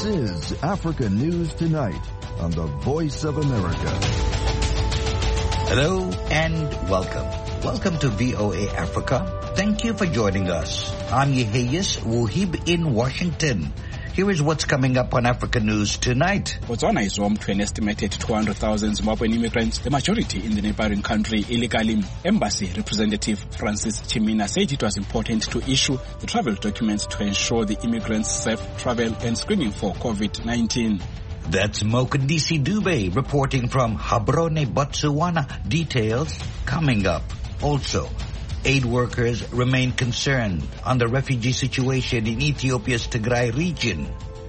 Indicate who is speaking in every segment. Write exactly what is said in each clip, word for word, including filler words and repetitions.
Speaker 1: This is Africa News Tonight on the Voice of America.
Speaker 2: Hello and welcome. Welcome to V O A Africa. Thank you for joining us. I'm Yeheyes Wuhib in Washington. Here is what's coming up on Africa News Tonight.
Speaker 3: Botswana is home to an estimated two hundred thousand Zimbabwean immigrants, the majority in the neighboring country illegally. Embassy representative Francis Chimina said it was important to issue the travel documents to ensure the immigrants' safe travel and screening for COVID nineteen.
Speaker 2: That's Mokandisi Dube reporting from Gaborone, Botswana. Details coming up. Also, aid workers remain concerned on the refugee situation in Ethiopia's Tigray region.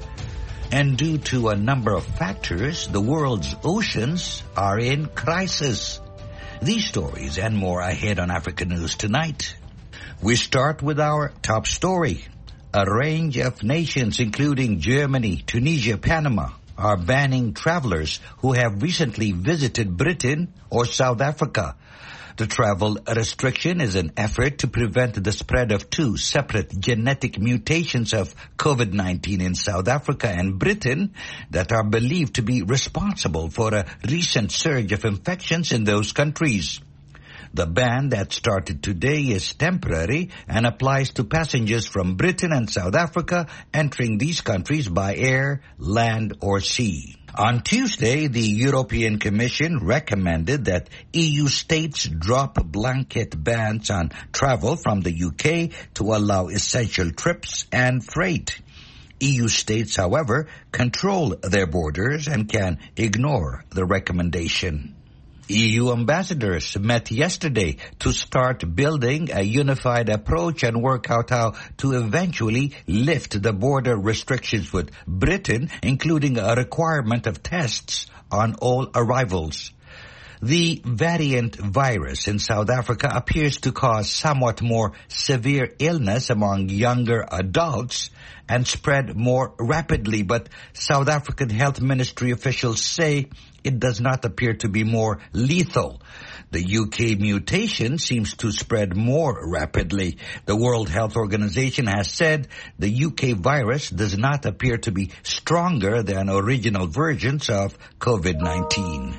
Speaker 2: And due to a number of factors, the world's oceans are in crisis. These stories and more ahead on Africa News Tonight. We start with our top story. A range of nations, including Germany, Tunisia, Panama, are banning travelers who have recently visited Britain or South Africa. The travel restriction is an effort to prevent the spread of two separate genetic mutations of COVID nineteen in South Africa and Britain that are believed to be responsible for a recent surge of infections in those countries. The ban that started today is temporary and applies to passengers from Britain and South Africa entering these countries by air, land, or sea. On Tuesday, the European Commission recommended that E U states drop blanket bans on travel from the U K to allow essential trips and freight. E U states, however, control their borders and can ignore the recommendation. E U ambassadors met yesterday to start building a unified approach and work out how to eventually lift the border restrictions with Britain, including a requirement of tests on all arrivals. The variant virus in South Africa appears to cause somewhat more severe illness among younger adults and spread more rapidly, but South African Health Ministry officials say it does not appear to be more lethal. The U K mutation seems to spread more rapidly. The World Health Organization has said the U K virus does not appear to be stronger than original versions of COVID nineteen.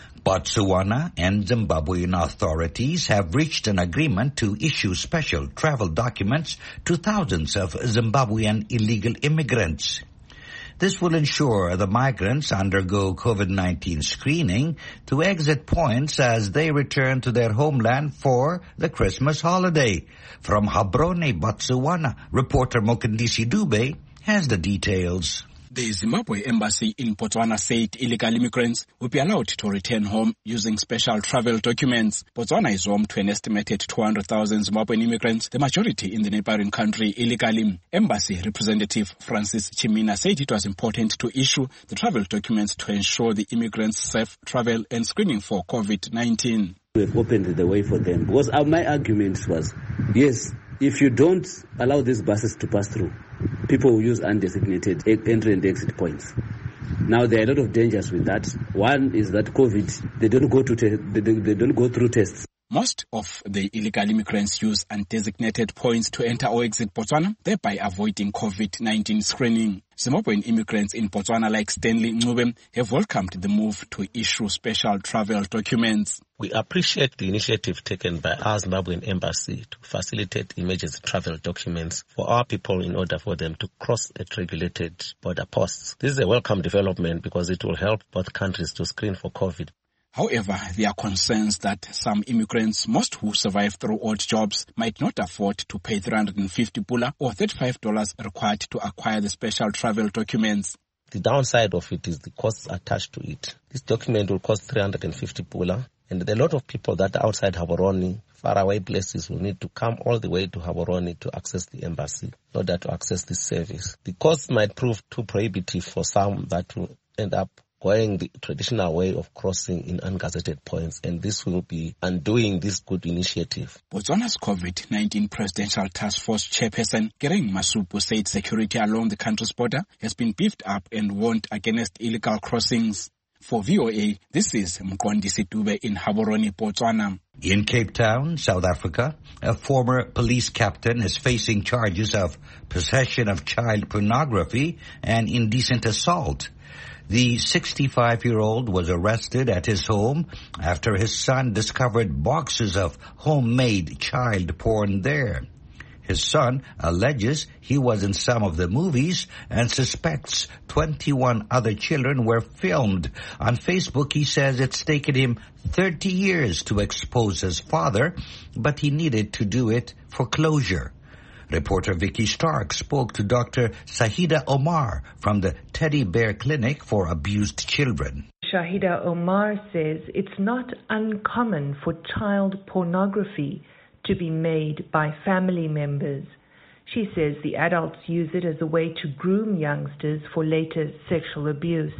Speaker 2: Botswana and Zimbabwean authorities have reached an agreement to issue special travel documents to thousands of Zimbabwean illegal immigrants. This will ensure the migrants undergo COVID nineteen screening to exit points as they return to their homeland for the Christmas holiday. From Gaborone, Botswana, reporter Mokandisi Dube has the details.
Speaker 3: The Zimbabwe embassy in Botswana said illegal immigrants will be allowed to return home using special travel documents. Botswana is home to an estimated two hundred thousand Zimbabwean immigrants, the majority in the neighboring country illegally. Embassy representative Francis Chimina said it was important to issue the travel documents to ensure the immigrants' safe travel and screening for COVID nineteen.
Speaker 4: We have opened the way for them because our, my argument was, yes, if you don't allow these buses to pass through, people will use undesignated entry and exit points. Now there are a lot of dangers with that. One is that COVID, they don't go to te- they, they don't go through tests.
Speaker 3: Most of the illegal immigrants use undesignated points to enter or exit Botswana, thereby avoiding COVID nineteen screening. Zimbabwean immigrants in Botswana like Stanley Ncube have welcomed the move to issue special travel documents.
Speaker 5: We appreciate the initiative taken by our Zimbabwean embassy to facilitate emergency travel documents for our people in order for them to cross at regulated border posts. This is a welcome development because it will help both countries to screen for COVID.
Speaker 3: However, there are concerns that some immigrants, most who survive through odd jobs, might not afford to pay three hundred fifty pula or thirty-five dollars required to acquire the special travel documents.
Speaker 5: The downside of it is the costs attached to it. This document will cost three hundred fifty pula, and a lot of people that are outside Gaborone, faraway places, will need to come all the way to Gaborone to access the embassy in order to access this service. The cost might prove too prohibitive for some that will end up going the traditional way of crossing in ungazetted points, and this will be undoing this good initiative.
Speaker 3: Botswana's COVID nineteen Presidential Task Force Chairperson, Kereng Masupu, said security along the country's border has been beefed up and warned against illegal crossings. For V O A, this is Mqondisi Dube in Gaborone, Botswana.
Speaker 2: In Cape Town, South Africa, a former police captain is facing charges of possession of child pornography and indecent assault. The sixty-five-year-old was arrested at his home after his son discovered boxes of homemade child porn there. His son alleges he was in some of the movies and suspects twenty-one other children were filmed. On Facebook, he says it's taken him thirty years to expose his father, but he needed to do it for closure. Reporter Vicky Stark spoke to Doctor Shahida Omar from the Teddy Bear Clinic for Abused Children.
Speaker 6: Shahida Omar says it's not uncommon for child pornography to be made by family members. She says the adults use it as a way to groom youngsters for later sexual abuse.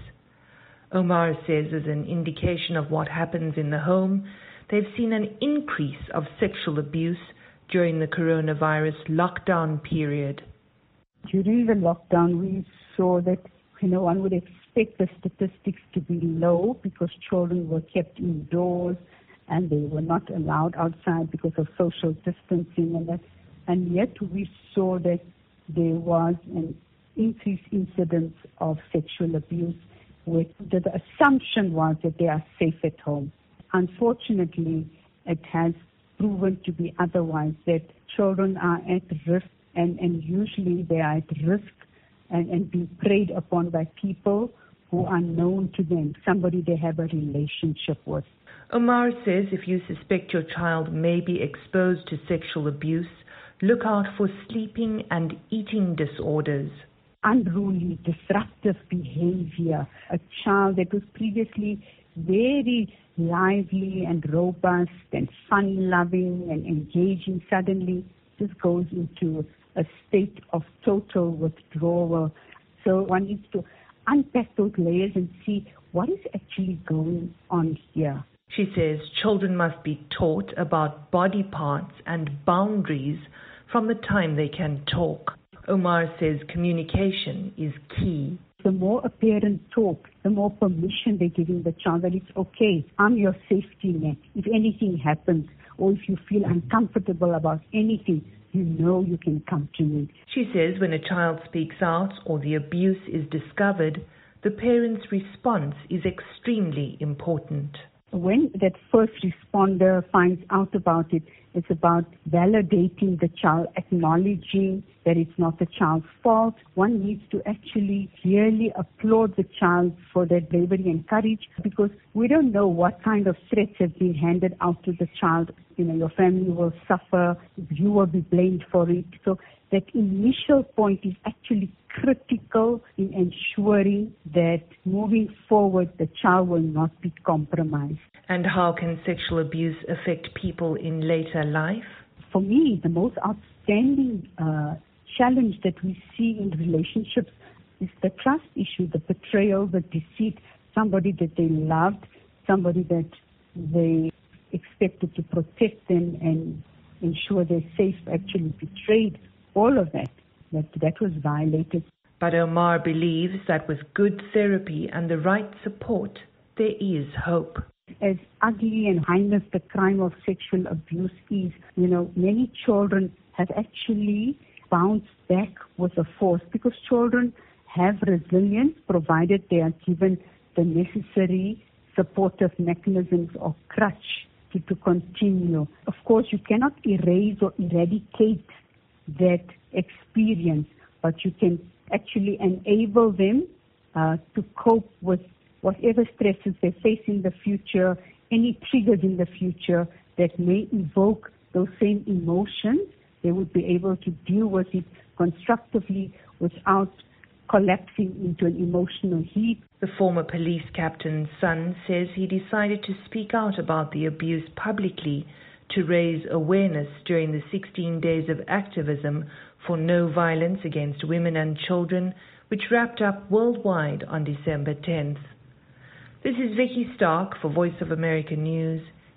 Speaker 6: Omar says as an indication of what happens in the home, they've seen an increase of sexual abuse during the coronavirus lockdown period.
Speaker 7: During the lockdown, we saw that, you know, one would expect the statistics to be low because children were kept indoors and they were not allowed outside because of social distancing and that. And yet we saw that there was an increased incidence of sexual abuse, with the, the assumption was that they are safe at home. Unfortunately, it has proven to be otherwise, that children are at risk, and, and usually they are at risk and, and being preyed upon by people who are known to them, somebody they have a relationship with.
Speaker 6: Omar says if you suspect your child may be exposed to sexual abuse, look out for sleeping and eating disorders.
Speaker 7: Unruly, disruptive behavior, a child that was previously very lively and robust and fun-loving and engaging, suddenly just goes into a state of total withdrawal. So one needs to unpack those layers and see what is actually going on here.
Speaker 6: She says children must be taught about body parts and boundaries from the time they can talk. Omar says communication is key.
Speaker 7: The more a parent talks, the more permission they're giving the child that it's okay, I'm your safety net. If anything happens or if you feel uncomfortable about anything, you know you can come to me.
Speaker 6: She says when a child speaks out or the abuse is discovered, the parent's response is extremely important.
Speaker 7: When that first responder finds out about it, it's about validating the child, acknowledging that it's not the child's fault. One needs to actually really applaud the child for their bravery and courage, because we don't know what kind of threats have been handed out to the child. You know, your family will suffer, you will be blamed for it. So that initial point is actually critical in ensuring that moving forward the child will not be compromised.
Speaker 6: And how can sexual abuse affect people in later life?
Speaker 7: For me, the most outstanding uh, challenge that we see in relationships is the trust issue, the betrayal, the deceit, somebody that they loved, somebody that they expected to protect them and ensure they're safe, actually betrayed. All of that, that, that was violated.
Speaker 6: But Omar believes that with good therapy and the right support, there is hope.
Speaker 7: As ugly and heinous the crime of sexual abuse is, you know, many children have actually bounced back with a force, because children have resilience provided they are given the necessary supportive mechanisms or crutch to, to continue. Of course, you cannot erase or eradicate that experience, but you can actually enable them uh, to cope with whatever stresses they face in the future, any triggers in the future that may evoke those same emotions. They would be able to deal with it constructively without collapsing into an emotional heap.
Speaker 6: The former police captain's son says he decided to speak out about the abuse publicly to raise awareness during the sixteen days of activism for no violence against women and children, which wrapped up worldwide on December tenth. This is Vicky Stark for Voice of America News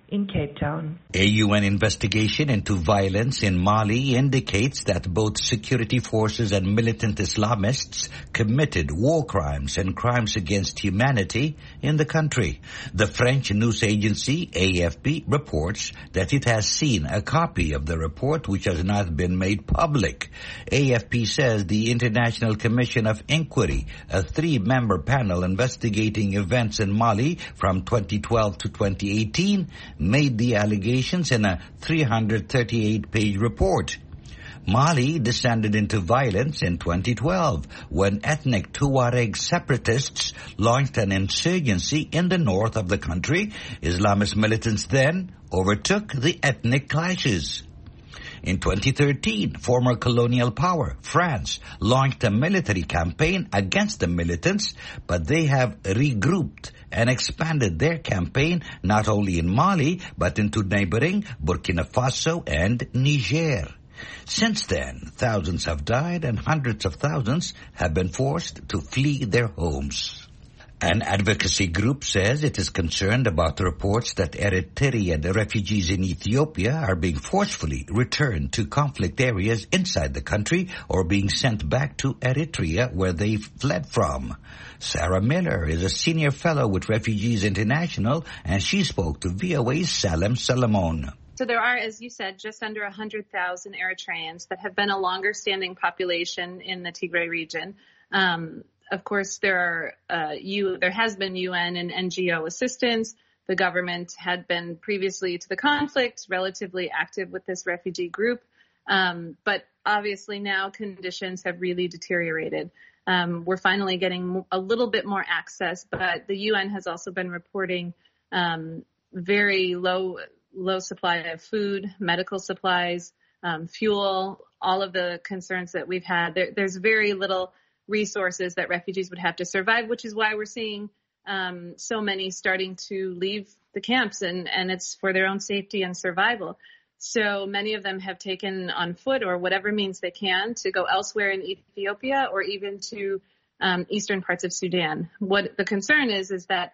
Speaker 6: in Cape Town.
Speaker 2: A U N investigation into violence in Mali indicates that both security forces and militant Islamists committed war crimes and crimes against humanity in the country. The French news agency A F P reports that it has seen a copy of the report, which has not been made public. A F P says the International Commission of Inquiry, a three-member panel investigating events in Mali from twenty twelve to twenty eighteen, made the allegations in a three hundred thirty-eight page report. Mali descended into violence in twenty twelve when ethnic Tuareg separatists launched an insurgency in the north of the country. Islamist militants then overtook the ethnic clashes. In twenty thirteen, former colonial power, France, launched a military campaign against the militants, but they have regrouped and expanded their campaign not only in Mali, but into neighboring Burkina Faso and Niger. Since then, thousands have died and hundreds of thousands have been forced to flee their homes. An advocacy group says it is concerned about the reports that Eritrean refugees in Ethiopia are being forcefully returned to conflict areas inside the country or being sent back to Eritrea where they fled from. Sarah Miller is a senior fellow with Refugees International, and she spoke to V O A's Salem Solomon.
Speaker 8: So there are, as you said, just under one hundred thousand Eritreans that have been a longer-standing population in the Tigray region. Um, Of course, there are uh, you. There has been U N and N G O assistance. The government had been previously to the conflict relatively active with this refugee group, um, but obviously now conditions have really deteriorated. Um, we're finally getting a little bit more access, but the U N has also been reporting um, very low low supply of food, medical supplies, um, fuel, all of the concerns that we've had. There, there's very little resources that refugees would have to survive, which is why we're seeing um, so many starting to leave the camps, and, and it's for their own safety and survival. So many of them have taken on foot or whatever means they can to go elsewhere in Ethiopia or even to um, eastern parts of Sudan. What the concern is, is that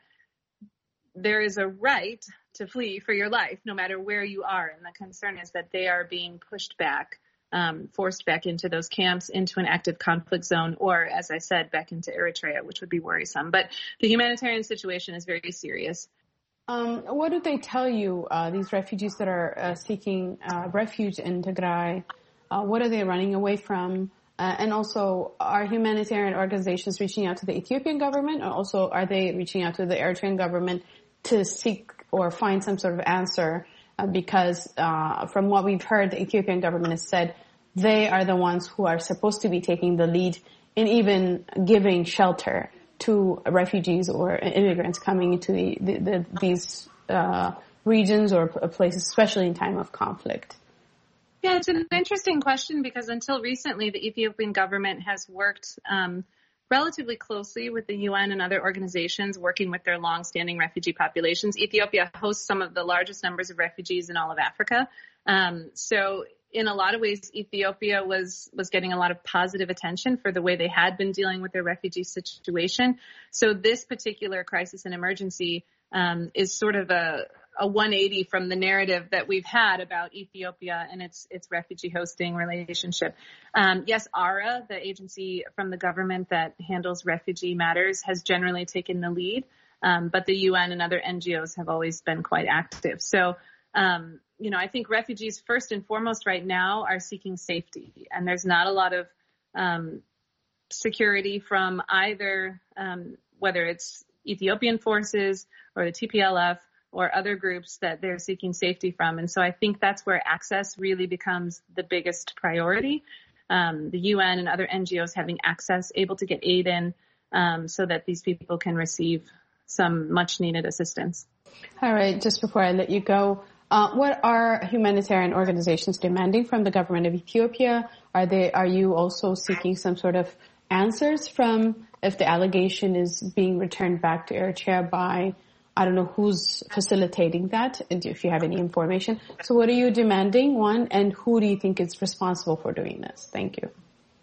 Speaker 8: there is a right to flee for your life, no matter where you are. And the concern is that they are being pushed back, Um, forced back into those camps, into an active conflict zone, or, as I said, back into Eritrea, which would be worrisome. But the humanitarian situation is very serious.
Speaker 9: Um, what do they tell you, uh, these refugees that are uh, seeking uh, refuge in Tigray? Uh, what are they running away from? Uh, and also, are humanitarian organizations reaching out to the Ethiopian government, or also are they reaching out to the Eritrean government to seek or find some sort of answer? Because uh, from what we've heard, the Ethiopian government has said they are the ones who are supposed to be taking the lead in even giving shelter to refugees or immigrants coming into the, the, the, these uh, regions or places, especially in time of conflict.
Speaker 8: Yeah, it's an interesting question because until recently, the Ethiopian government has worked um, relatively closely with the U N and other organizations working with their long-standing refugee populations. Ethiopia hosts some of the largest numbers of refugees in all of Africa. Um, so in a lot of ways, Ethiopia was, was getting a lot of positive attention for the way they had been dealing with their refugee situation. So this particular crisis and emergency um, is sort of a, a one eighty from the narrative that we've had about Ethiopia and its its refugee hosting relationship. Um, yes, A R A, the agency from the government that handles refugee matters, has generally taken the lead, um, but the U N and other N G Os have always been quite active. So, um, you know, I think refugees first and foremost right now are seeking safety, and there's not a lot of um, security from either, um, whether it's Ethiopian forces or the T P L F or other groups that they're seeking safety from. And so I think that's where access really becomes the biggest priority. Um, the U N and other N G Os having access, able to get aid in um, so that these people can receive some much needed assistance.
Speaker 9: All right. Just before I let you go, uh, what are humanitarian organizations demanding from the government of Ethiopia? Are they, are you also seeking some sort of answers from if the allegation is being returned back to Eritrea by, I don't know who's facilitating that, and if you have any information. So what are you demanding, one, and who do you think is responsible for doing this? Thank you.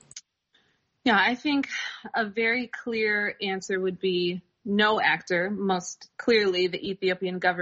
Speaker 8: Yeah, I think a very clear answer would be no actor, most clearly the Ethiopian government,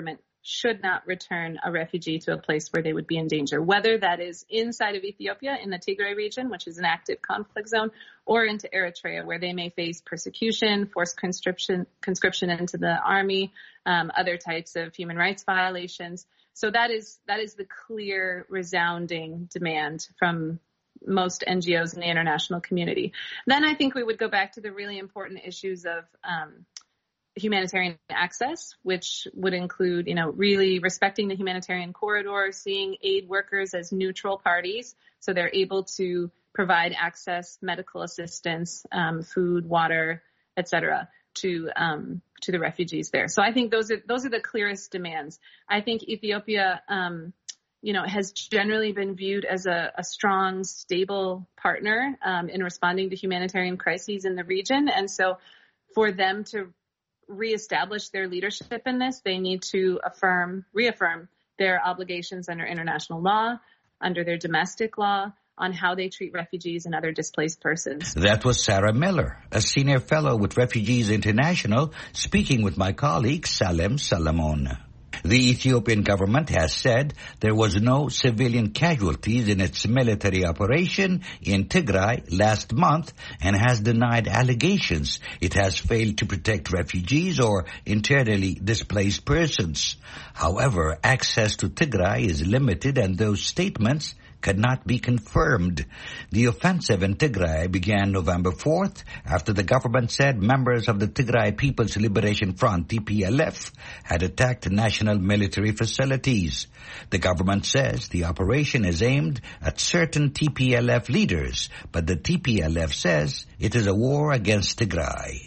Speaker 8: should not return a refugee to a place where they would be in danger, whether that is inside of Ethiopia in the Tigray region, which is an active conflict zone, or into Eritrea, where they may face persecution, forced conscription, conscription into the army, um, other types of human rights violations. So that is that is the clear, resounding demand from most N G Os in the international community. Then I think we would go back to the really important issues of um, humanitarian access, which would include, you know, really respecting the humanitarian corridor, seeing aid workers as neutral parties, so they're able to provide access, medical assistance, um, food, water, et cetera, to um, to the refugees there. So I think those are those are the clearest demands. I think Ethiopia, um, you know, has generally been viewed as a, a strong, stable partner um, in responding to humanitarian crises in the region, and so for them to reestablish their leadership in this, they need to affirm, reaffirm their obligations under international law, under their domestic law, on how they treat refugees and other displaced persons.
Speaker 2: That was Sarah Miller, a senior fellow with Refugees International, speaking with my colleague Salem Salamon. The Ethiopian government has said there was no civilian casualties in its military operation in Tigray last month and has denied allegations it has failed to protect refugees or internally displaced persons. However, access to Tigray is limited and those statements could not be confirmed. The offensive in Tigray began November fourth after the government said members of the Tigray People's Liberation Front, T P L F, had attacked national military facilities. The government says the operation is aimed at certain T P L F leaders, but the T P L F says it is a war against Tigray.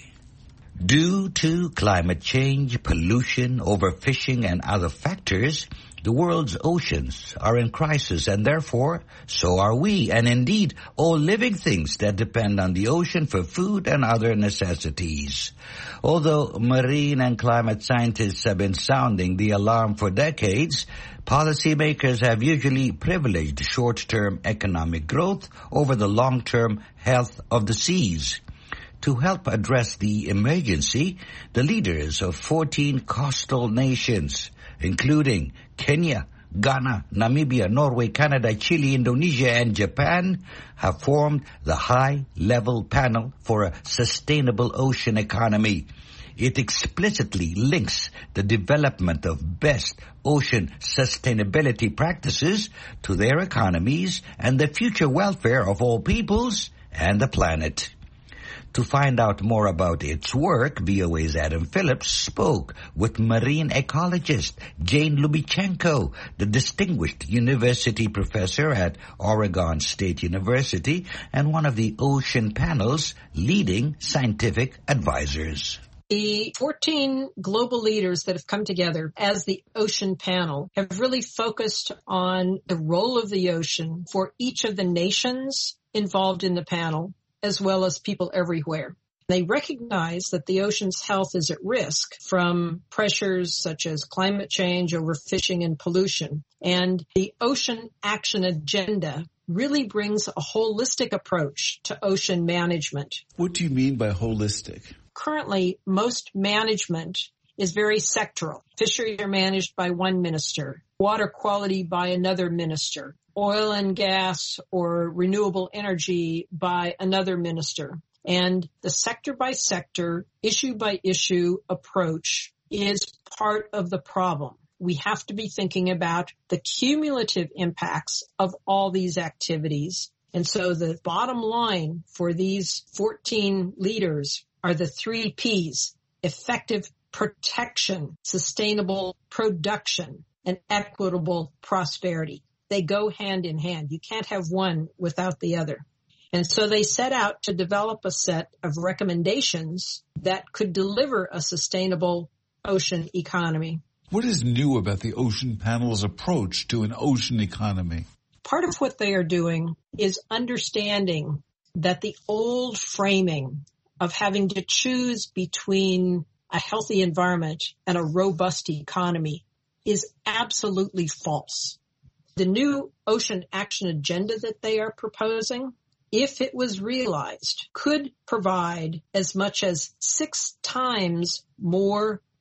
Speaker 2: Due to climate change, pollution, overfishing, and other factors, the world's oceans are in crisis, and therefore, so are we, and indeed, all living things that depend on the ocean for food and other necessities. Although marine and climate scientists have been sounding the alarm for decades, policymakers have usually privileged short-term economic growth over the long-term health of the seas. To help address the emergency, the leaders of fourteen coastal nations, including Kenya, Ghana, Namibia, Norway, Canada, Chile, Indonesia, and Japan, have formed the High-Level Panel for a Sustainable Ocean Economy. It explicitly links the development of best ocean sustainability practices to their economies and the future welfare of all peoples and the planet. To find out more about its work, V O A's Adam Phillips spoke with marine ecologist Jane Lubichenko, the distinguished university professor at Oregon State University and one of the Ocean Panel's leading scientific advisors.
Speaker 10: The fourteen global leaders that have come together as the Ocean Panel have really focused on the role of the ocean for each of the nations involved in the panel, as well as people everywhere. They recognize that the ocean's health is at risk from pressures such as climate change, overfishing, and pollution. And the Ocean Action Agenda really brings a holistic approach to ocean management.
Speaker 11: What do you mean by holistic?
Speaker 10: Currently, most management is very sectoral. Fisheries are managed by one minister, water quality by another minister, oil and gas or renewable energy by another minister. And the sector by sector, issue by issue approach is part of the problem. We have to be thinking about the cumulative impacts of all these activities. And so the bottom line for these fourteen leaders are the three P's: effective protection, sustainable production, and equitable prosperity. They go hand in hand. You can't have one without the other. And so they set out to develop a set of recommendations that could deliver a sustainable ocean economy.
Speaker 11: What is new about the Ocean Panel's approach to an ocean economy?
Speaker 10: Part of what they are doing is understanding that the old framing of having to choose between a healthy environment and a robust economy is absolutely false. The new Ocean Action Agenda that they are proposing, if it was realized, could provide as much as six times more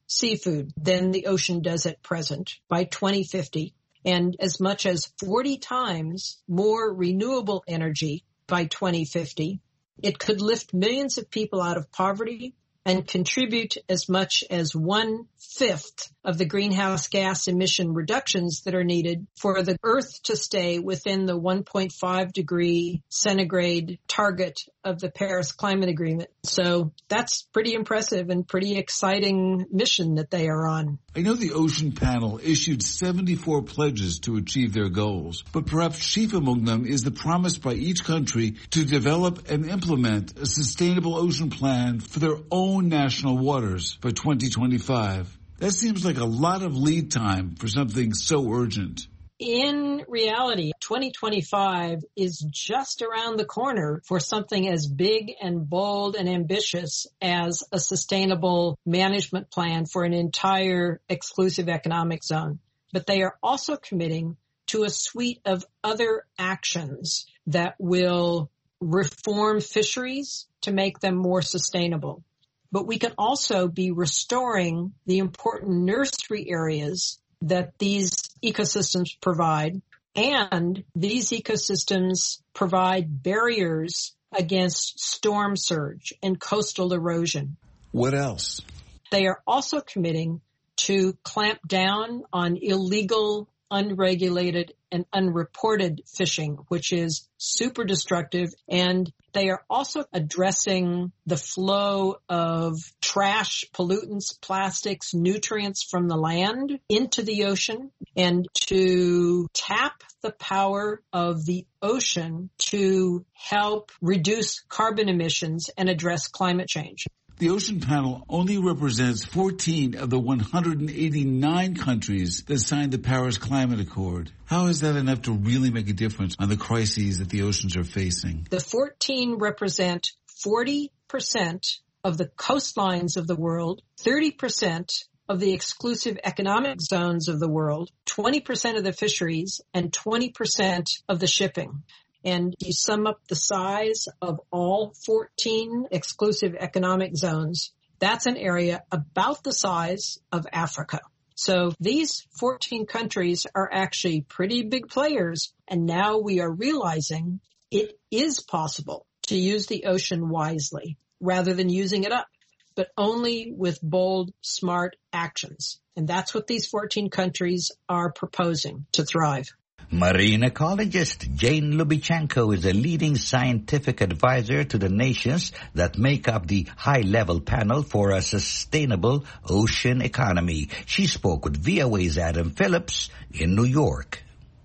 Speaker 10: seafood than the ocean does at present by twenty fifty, and as much as forty times more renewable energy by twenty fifty. It could lift millions of people out of poverty and contribute as much as one-fifth of the greenhouse gas emission reductions that are needed for the Earth to stay within the one point five degree centigrade target of the Paris Climate Agreement. So that's pretty impressive and pretty exciting mission that they are on.
Speaker 11: I know the Ocean Panel issued seventy-four pledges to achieve their goals, but perhaps chief among them is the promise by each country to develop and implement a sustainable ocean plan for their own national waters by twenty twenty-five. That seems like a lot of lead time for something so urgent.
Speaker 10: In reality, twenty twenty-five is just around the corner for something as big and bold and ambitious as a sustainable management plan for an entire exclusive economic zone. But they are also committing to a suite of other actions that will reform fisheries to make them more sustainable. But we can also be restoring the important nursery areas that these ecosystems provide, and these ecosystems provide barriers against storm surge and coastal erosion.
Speaker 11: What else?
Speaker 10: They are also committing to clamp down on illegal, unregulated, and unreported fishing, which is super destructive, and they are also addressing the flow of trash, pollutants, plastics, nutrients from the land into the ocean, and to tap the power of the ocean to help reduce carbon emissions and address climate change.
Speaker 11: The Ocean Panel only represents fourteen of the one hundred eighty-nine countries that signed the Paris Climate Accord. How is that enough to really make a difference on the crises that the oceans are facing?
Speaker 10: The fourteen represent forty percent of the coastlines of the world, thirty percent of the exclusive economic zones of the world, twenty percent of the fisheries, and twenty percent of the shipping. And you sum up the size of all fourteen exclusive economic zones, that's an area about the size of Africa. So these fourteen countries are actually pretty big players, and now we are realizing it is possible to use the ocean wisely rather than using it up, but only with bold, smart actions. And that's what these fourteen countries are proposing to thrive.
Speaker 2: Marine ecologist Jane Lubichenko is a leading scientific advisor to the nations that make up the high-level panel for a sustainable ocean economy. She spoke with V O A's Adam Phillips in New York.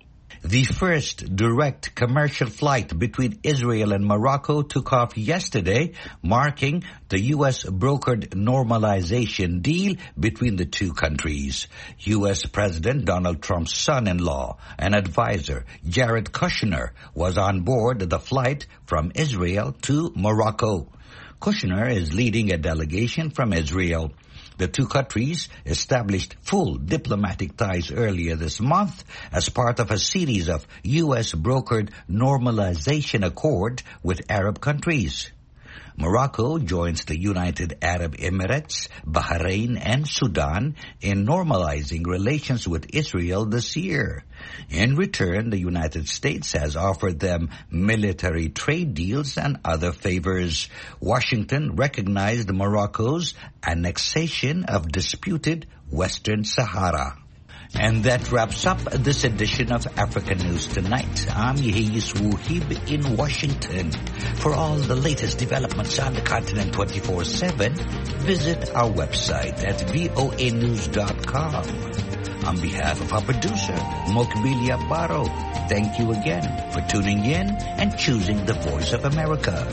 Speaker 2: The first direct commercial flight between Israel and Morocco took off yesterday, marking the U S brokered normalization deal between the two countries. U S President Donald Trump's son-in-law and advisor, Jared Kushner, was on board the flight from Israel to Morocco. Kushner is leading a delegation from Israel. The two countries established full diplomatic ties earlier this month as part of a series of U S brokered normalization accord with Arab countries. Morocco joins the United Arab Emirates, Bahrain, and Sudan in normalizing relations with Israel this year. In return, the United States has offered them military trade deals and other favors. Washington recognized Morocco's annexation of disputed Western Sahara. And that wraps up this edition of African News Tonight. I'm Yehiyis Wuhib in Washington. For all the latest developments on the continent twenty-four seven, visit our website at voa news dot com. On behalf of our producer, Mokbilia Baro, thank you again for tuning in and choosing the Voice of America.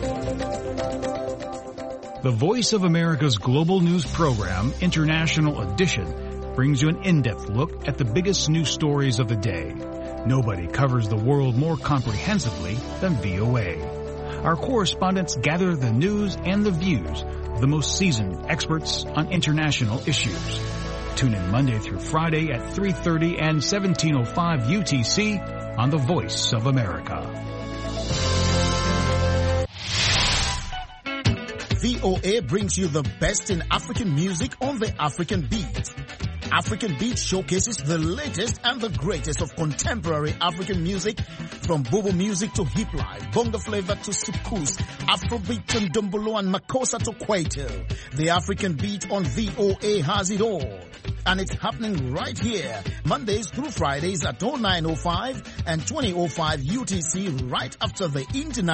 Speaker 12: The Voice of America's global news program, International Edition, brings you an in-depth look at the biggest news stories of the day. Nobody covers the world more comprehensively than V O A. Our correspondents gather the news and the views of the most seasoned experts on international issues. Tune in Monday through Friday at three thirty and seventeen oh five U T C on the Voice of America.
Speaker 13: V O A brings you the best in African music on the African Beat. African Beat showcases the latest and the greatest of contemporary African music, from Bobo music to hip life, bongo flavor to soukous, Afrobeat to Ndombolo and Makossa to Kwaito. The African Beat on V O A has it all. And it's happening right here, Mondays through Fridays at oh nine oh five and twenty oh five U T C, right after the international